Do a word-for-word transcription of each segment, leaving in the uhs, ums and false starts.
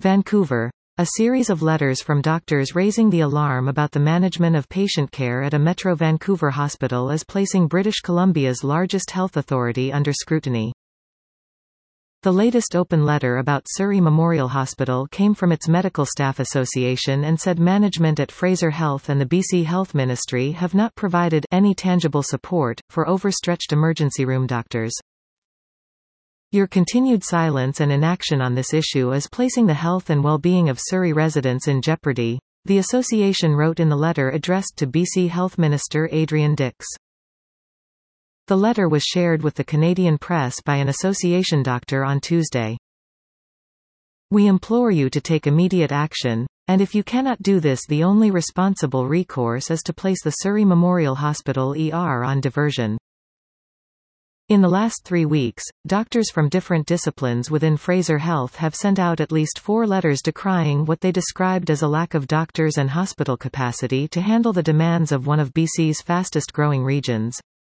Vancouver. A series of letters from doctors raising the alarm about the management of patient care at a Metro Vancouver hospital is placing British Columbia's largest health authority under scrutiny. The latest open letter about Surrey Memorial Hospital came from its Medical Staff Association and said management at Fraser Health and the B C Health Ministry have not provided any tangible support for overstretched emergency room doctors. Your continued silence and inaction on this issue is placing the health and well-being of Surrey residents in jeopardy, the association wrote in the letter addressed to B C Health Minister Adrian Dix. The letter was shared with the Canadian press by an association doctor on Tuesday. We implore you to take immediate action, and if you cannot do this, the only responsible recourse is to place the Surrey Memorial Hospital E R on diversion. In the last three weeks, doctors from different disciplines within Fraser Health have sent out at least four letters decrying what they described as a lack of doctors and hospital capacity to handle the demands of one of B C's fastest-growing regions.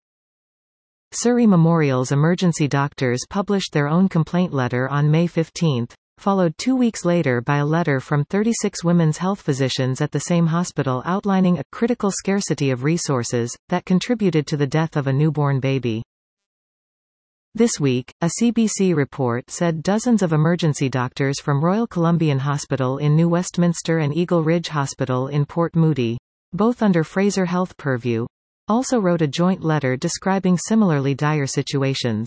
Surrey Memorial's emergency doctors published their own complaint letter on May fifteenth, followed two weeks later by a letter from thirty-six women's health physicians at the same hospital outlining a critical scarcity of resources that contributed to the death of a newborn baby. This week, a C B C report said dozens of emergency doctors from Royal Columbian Hospital in New Westminster and Eagle Ridge Hospital in Port Moody, both under Fraser Health purview, also wrote a joint letter describing similarly dire situations.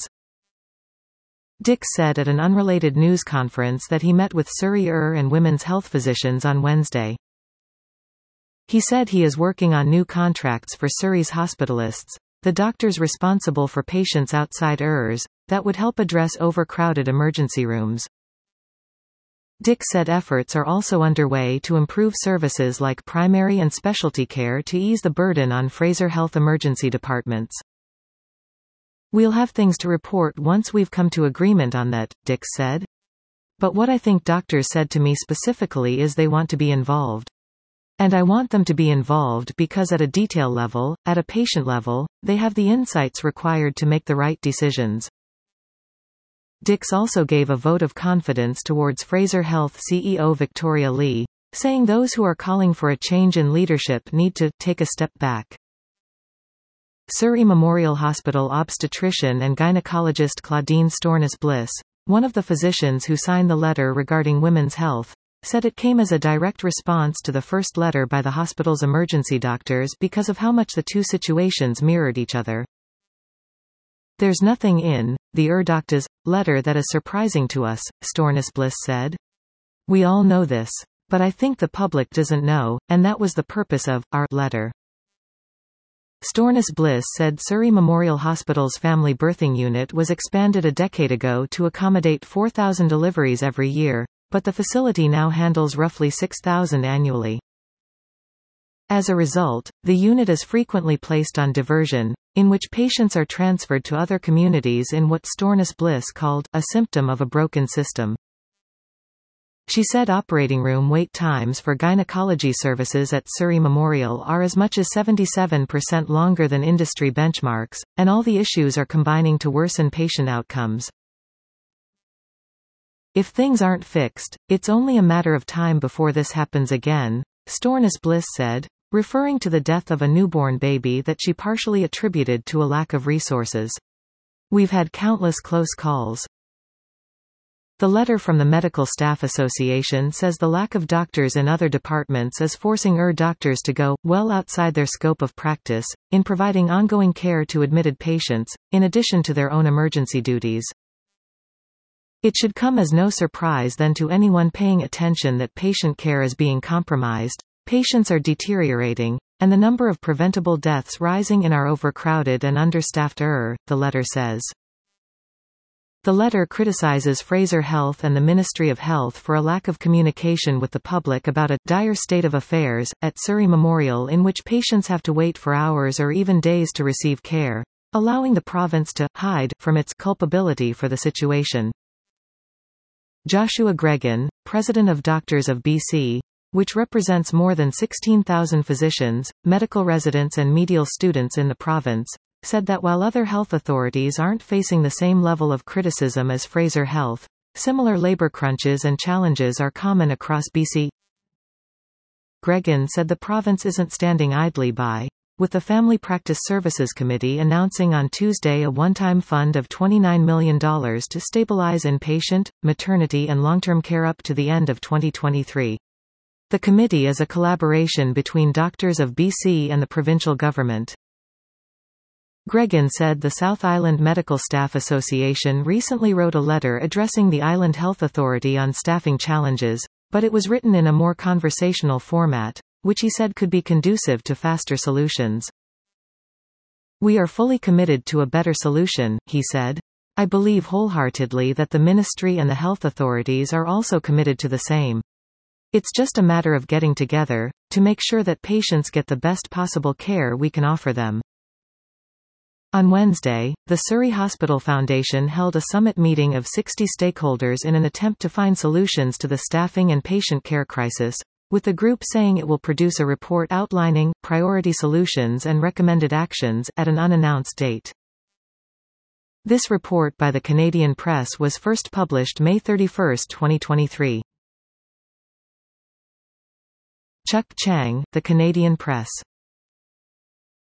Dix said at an unrelated news conference that he met with Surrey E R and women's health physicians on Wednesday. He said he is working on new contracts for Surrey's hospitalists, the doctors responsible for patients outside E Rs, that would help address overcrowded emergency rooms. Dix said efforts are also underway to improve services like primary and specialty care to ease the burden on Fraser Health emergency departments. We'll have things to report once we've come to agreement on that, Dix said. But what I think doctors said to me specifically is they want to be involved. And I want them to be involved because at a detail level, at a patient level, they have the insights required to make the right decisions. Dix also gave a vote of confidence towards Fraser Health C E O Victoria Lee, saying those who are calling for a change in leadership need to take a step back. Surrey Memorial Hospital obstetrician and gynecologist Claudine Stornes-Bliss, one of the physicians who signed the letter regarding women's health, said it came as a direct response to the first letter by the hospital's emergency doctors because of how much the two situations mirrored each other. There's nothing in the E R doctor's letter that is surprising to us, Stornes-Bliss said. We all know this. But I think the public doesn't know, and that was the purpose of our letter. Stornes-Bliss said Surrey Memorial Hospital's family birthing unit was expanded a decade ago to accommodate four thousand deliveries every year, but the facility now handles roughly six thousand annually. As a result, the unit is frequently placed on diversion, in which patients are transferred to other communities in what Stornes-Bliss called a symptom of a broken system. She said operating room wait times for gynecology services at Surrey Memorial are as much as seventy-seven percent longer than industry benchmarks, and all the issues are combining to worsen patient outcomes. If things aren't fixed, it's only a matter of time before this happens again, Stornes-Bliss said, referring to the death of a newborn baby that she partially attributed to a lack of resources. We've had countless close calls. The letter from the Medical Staff Association says the lack of doctors in other departments is forcing E R doctors to go well outside their scope of practice, in providing ongoing care to admitted patients, in addition to their own emergency duties. It should come as no surprise then to anyone paying attention that patient care is being compromised, patients are deteriorating, and the number of preventable deaths rising in our overcrowded and understaffed E R, the letter says. The letter criticizes Fraser Health and the Ministry of Health for a lack of communication with the public about a dire state of affairs at Surrey Memorial in which patients have to wait for hours or even days to receive care, allowing the province to hide from its culpability for the situation. Joshua Gregan, president of Doctors of B C, which represents more than sixteen thousand physicians, medical residents and medial students in the province, said that while other health authorities aren't facing the same level of criticism as Fraser Health, Similar labour crunches and challenges are common across B C. Gregan said the province isn't standing idly by, with the Family Practice Services Committee announcing on Tuesday a one-time fund of twenty-nine million dollars to stabilize inpatient, maternity and long-term care up to the end of twenty twenty-three. The committee is a collaboration between doctors of B C and the provincial government. Gregan said the South Island Medical Staff Association recently wrote a letter addressing the Island Health Authority on staffing challenges, but it was written in a more conversational format, which he said could be conducive to faster solutions. "We are fully committed to a better solution," he said. "I believe wholeheartedly that the ministry and the health authorities are also committed to the same. It's just a matter of getting together, to make sure that patients get the best possible care we can offer them." On Wednesday, the Surrey Hospital Foundation held a summit meeting of sixty stakeholders in an attempt to find solutions to the staffing and patient care crisis, with the group saying it will produce a report outlining priority solutions and recommended actions at an unannounced date. This report by the Canadian Press was first published May thirty-first, twenty twenty-three. Chuck Chang, The Canadian Press.